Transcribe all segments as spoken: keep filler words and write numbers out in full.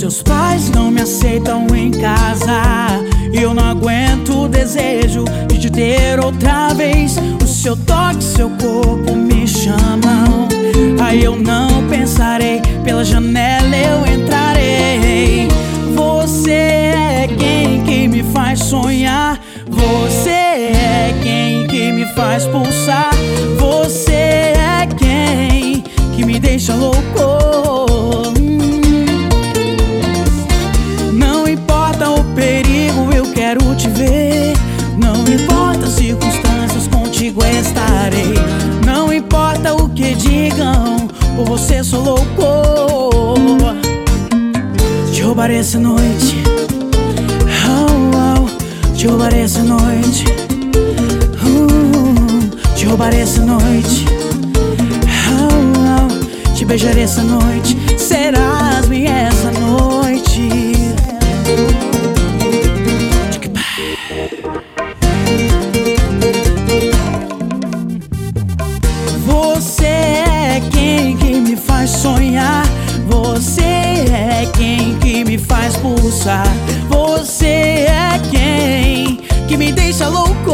seus pais não me aceitam em casa e eu não aguento o desejo de te ter outra vez. O seu toque, seu corpo me chamam. Aí eu não pensarei, pela janela eu entrarei. Você é quem que me faz sonhar. Você é quem que me faz pulsar. Você é quem que me deixa louco. Não importa o perigo, eu quero te ver. Não importa as circunstâncias, contigo estarei. Não importa o que digam, por você sou louco. Te roubarei essa noite, oh, oh. Te roubarei essa noite, uh, te roubarei essa noite, oh, oh. Te beijarei essa noite, serás minha essa noite. Você é quem que me faz sonhar. Você é quem que me faz pulsar. Você é quem que me deixa louco.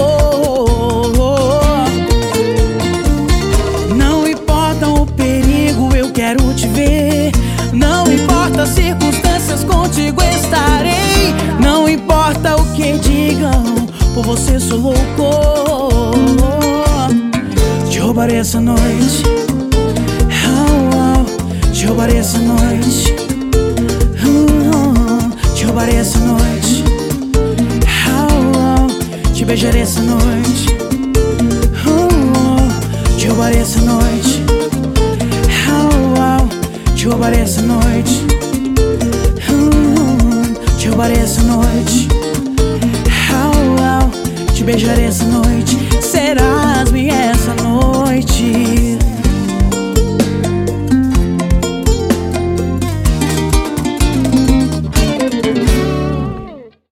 Não importa o perigo, eu quero te ver. Não importa as circunstâncias, contigo estarei. Não importa o que digam, por você sou louco. Te roubarei essa noite, oh, oh. Te roubarei essa noite, uh, te roubarei essa noite, oh, oh. Te beijarei essa noite, uh, oh. Te roubarei essa noite, oh, oh. Te roubarei essa noite, uh, te roubarei essa noite, oh, oh. Te beijarei essa noite, serás minha essa noite.